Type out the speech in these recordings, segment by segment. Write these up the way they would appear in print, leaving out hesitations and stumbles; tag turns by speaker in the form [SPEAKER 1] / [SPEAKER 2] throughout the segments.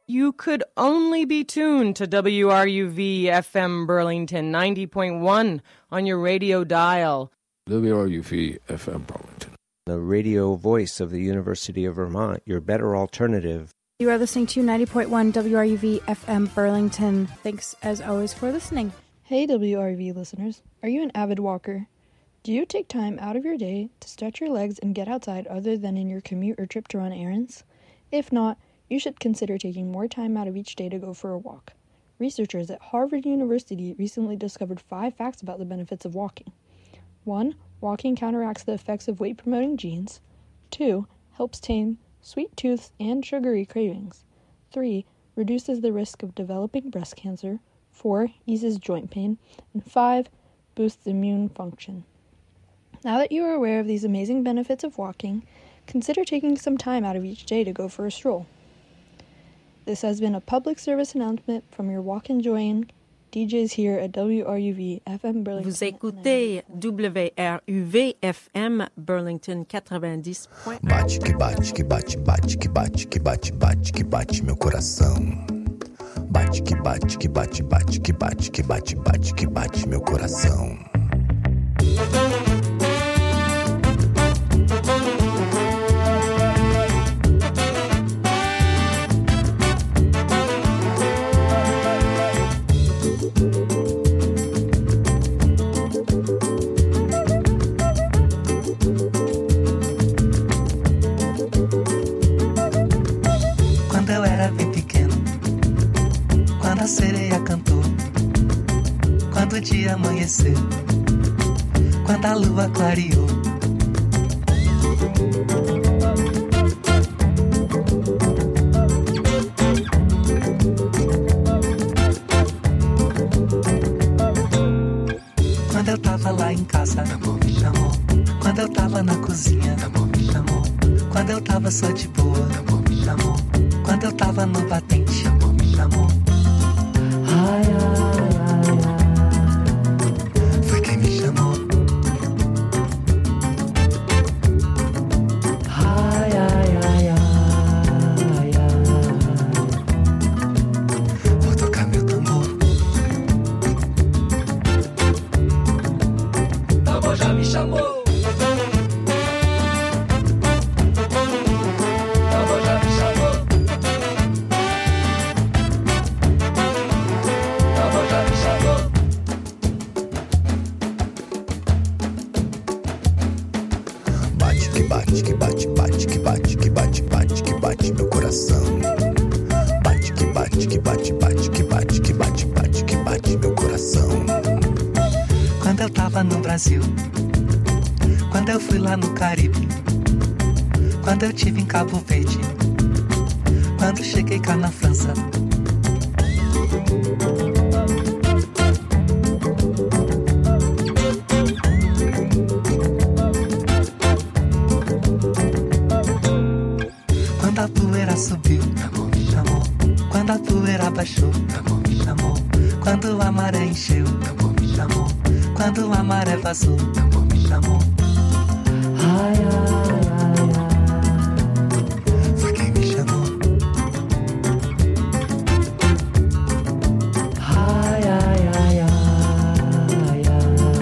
[SPEAKER 1] You could only be tuned to WRUV-FM Burlington 90.1 on your radio dial.
[SPEAKER 2] WRUV-FM Burlington.
[SPEAKER 3] The radio voice of the University of Vermont, your better alternative.
[SPEAKER 4] You are listening to 90.1 WRUV-FM Burlington. Thanks, as always, for listening.
[SPEAKER 5] Hey, WRUV listeners. Are you an avid walker? Do you take time out of your day to stretch your legs and get outside other than in your commute or trip to run errands? If not, you should consider taking more time out of each day to go for a walk. Researchers at Harvard University recently discovered 5 facts about the benefits of walking. 1. Walking counteracts the effects of weight-promoting genes. 2. Helps tame sweet tooths and sugary cravings. 3. Reduces the risk of developing breast cancer. 4. Eases joint pain. And 5. Boosts immune function. Now that you are aware of these amazing benefits of walking, consider taking some time out of each day to go for a stroll. This has been a public service announcement from your walk-enjoying DJs here at WRUV-FM Burlington.
[SPEAKER 6] Vous écoutez WRUV-FM Burlington 90.
[SPEAKER 7] Bate que bate, que bate, bate, que bate, que bate, bate, que bate meu coração. Bate que bate, que bate, bate, que bate, que bate, bate, que bate meu coração.
[SPEAKER 8] O dia amanheceu, quando a lua clareou. Quando eu tava lá em casa, amor me chamou. Quando eu tava na cozinha, amor me chamou. Quando eu tava só de boa, amor me chamou. Quando eu tava no batente, amor me chamou. Ai, ai, ai, ai. Foi quem me chamou. Ai, ai, ai, ai, ai. Vou tocar meu tambor. Tambor já me chamou. Tambor já me chamou. Tambor já me chamou.
[SPEAKER 7] Bate que bate, que bate, bate, que bate, que bate, bate, que bate meu coração. Bate que bate, que bate, bate, que bate, que bate, bate, que bate meu coração.
[SPEAKER 8] Quando eu tava no Brasil, quando eu fui lá no Caribe, quando eu tive em Cabo Verde, quando cheguei cá na França. Quando a poeira subiu, amor me chamou. Quando a poeira baixou, amor me chamou. Quando a maré encheu, amor me chamou. Quando a maré vazou, amor me chamou. Ai, ai, ai, ai. Foi quem me chamou. Ai, ai, ai, ai, ai.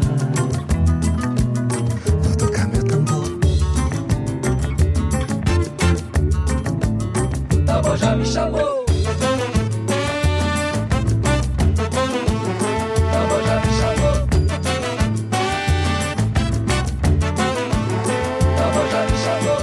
[SPEAKER 8] Vou tocar meu tambor. Tambor já me chamou. Tambor já me chamou. Tambor já me chamou.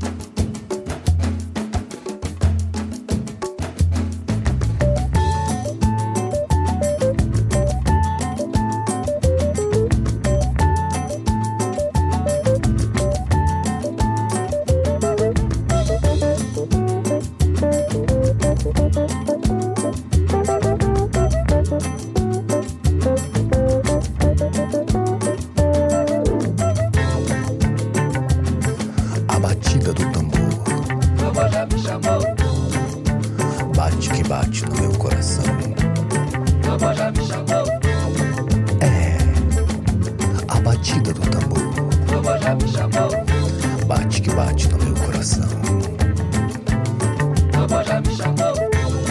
[SPEAKER 7] A batida do tambor
[SPEAKER 8] Tambor já me chamou.
[SPEAKER 7] bate que bate no meu coração.
[SPEAKER 8] Tambor já me chamou.
[SPEAKER 7] É, a batida do tambor
[SPEAKER 8] Tambor já me chamou.
[SPEAKER 7] bate que bate no meu coração.
[SPEAKER 8] Tambor já me chamou.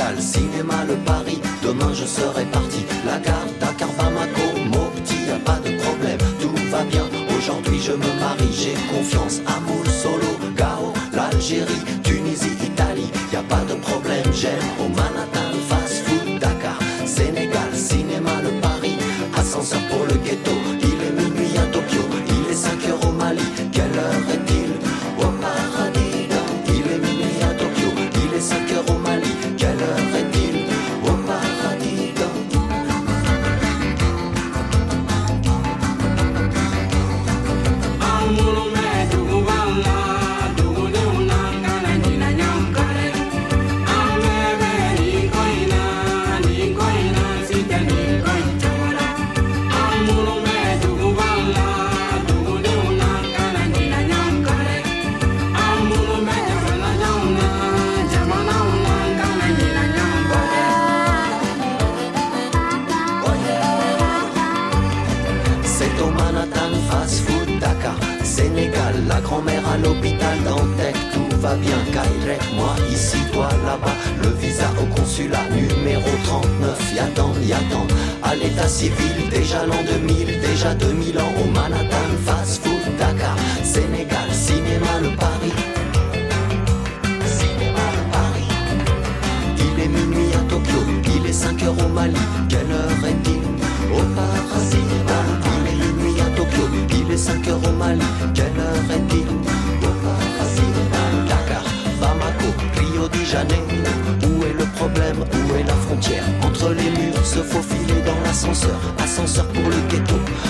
[SPEAKER 9] Sénégal, cinéma, le Paris. Demain je serai parti. La gare, Dakar, Bamako, Mopti, y a pas de problème, tout va bien. Aujourd'hui je me marie, j'ai confiance. Amour, Solo, Gao, l'Algérie, Tunisie, Italie, y a pas de problème. J'aime au Manhattan, fast food, Dakar, Sénégal, cinéma, le Paris. Ascenseur pour le ghetto, il est minuit à Tokyo, il est 5 heures au Mali. Quelle heure est-il au paradis? Il est minuit à Tokyo, il est 5 heures au Mali. Quelle heure est-il au paradis? C'est au Manhattan, fast food, Dakar, Sénégal, la grand-mère à l'hôpital Dantec, tout va bien, Kairek, moi ici, toi là-bas, le visa au consulat, numéro 39, y'attend, à l'état civil, déjà l'an 2000, déjà 2000 ans, au Manhattan, fast food, Dakar, Sénégal, cinéma, le Paris, cinéma, le Paris, il est minuit à Tokyo, il est 5 heures au Mali, quelle heure est-il au paradis? Il est minuit à Tokyo, il est 5 heures au Mali, quelle heure est-il au paradis? Dakar, Bamako, Rio de Janeiro, où est le problème, où est la frontière? Entre les murs, se faufiler dans l'ascenseur, ascenseur pour le ghetto.